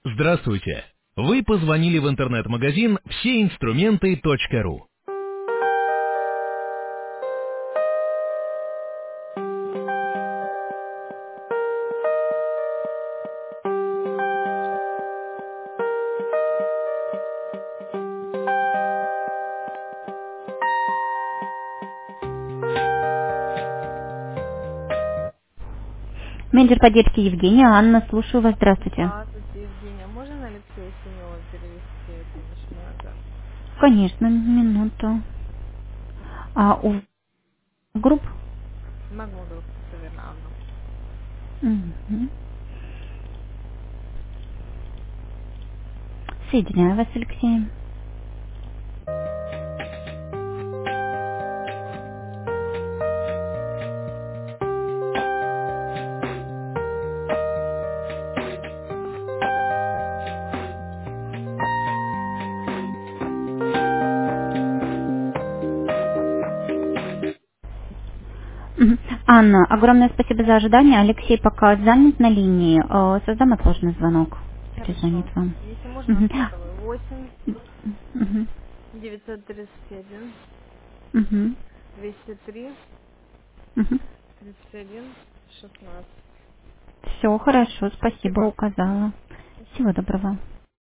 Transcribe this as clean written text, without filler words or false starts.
Здравствуйте! Вы позвонили в интернет-магазин всеинструменты.ру. Менеджер поддержки Евгения. Анна, слушаю вас. Здравствуйте. Здравствуйте, Евгения. Можно на Алексея Синева перевести денежные назад? Конечно, минуту. А у групп? Магнуду, наверное, Анна. Мгм. Соединяю вас с Алексеем. Мгм. Анна, огромное спасибо за ожидание. Алексей пока занят на линии. Создам отложенный звонок. Перезвонит Хорошо. вам. Если можно, Мгм. сотовый. 8 Мгм. 931 Мгм. 203 Мгм. 31 16. Все хорошо, спасибо, Спасибо. указала. Всего Спасибо. доброго.